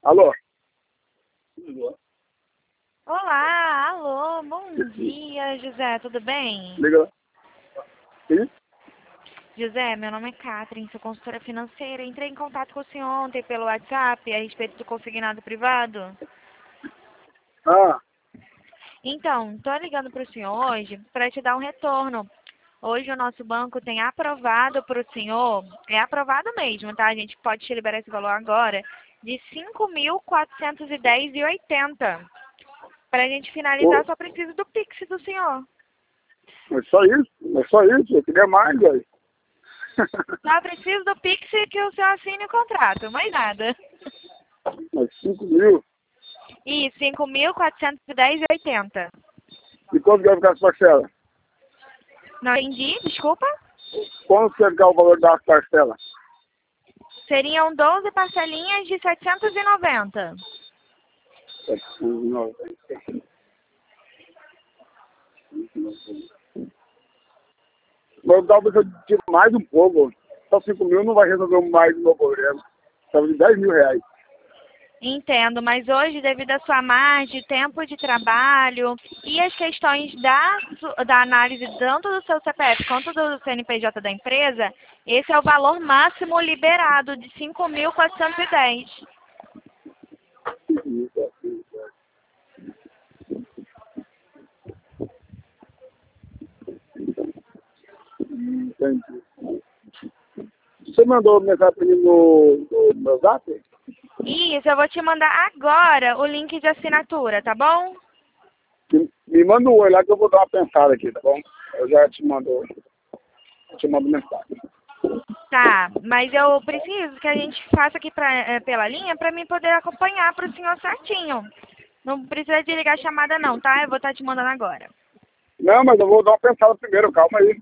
Alô? Olá, alô, bom dia, José, tudo bem? Liga lá. Sim? José, meu nome é Catherine, sou consultora financeira. Entrei em contato com o senhor ontem pelo WhatsApp a respeito do consignado privado. Ah, Então, estou ligando para o senhor hoje para te dar um retorno. Hoje o nosso banco tem aprovado para o senhor, é aprovado mesmo, tá? A gente pode te liberar esse valor agora, de 5.410,80. Para a gente finalizar, pô, só preciso do Pix do senhor. é só isso? É só isso? Eu queria mais, velho. Só preciso do Pix que o senhor assine o contrato, mais nada. Mas 5 mil? E 5.410,80. E quanto vai ficar as parcelas? Não entendi, desculpa? Quanto vai ficar o valor das parcelas? Seriam 12 parcelinhas de 790. 790. Mas talvez eu tire mais um pouco. Só 5 mil não vai resolver mais o meu problema. Talvez de 10 mil reais. Entendo, mas hoje, devido à sua margem, tempo de trabalho e as questões da análise tanto do seu CPF quanto do CNPJ da empresa, esse é o valor máximo liberado de 5.410. 5 mil, entendi. Você mandou mensagem para mim no meu zap? Isso, eu vou te mandar agora o link de assinatura, tá bom? Me manda um oi lá que eu vou dar uma pensada aqui, tá bom? Eu já te mando mensagem. Tá, mas eu preciso que a gente faça aqui pela linha para mim poder acompanhar para o senhor certinho. Não precisa de ligar a chamada não, tá? Eu vou estar te mandando agora. Não, mas eu vou dar uma pensada primeiro, calma aí.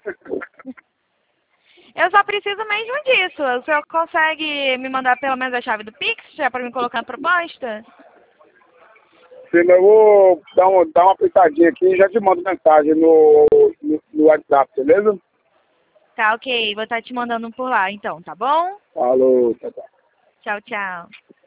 Eu só preciso mesmo disso. O senhor consegue me mandar pelo menos a chave do Pix, já para me colocar na proposta? Sim, mas eu vou dar uma pensadinha aqui e já te mando mensagem no WhatsApp, beleza? Tá, ok. Vou estar te mandando por lá então, tá bom? Falou, tchau, tchau. Tchau, tchau.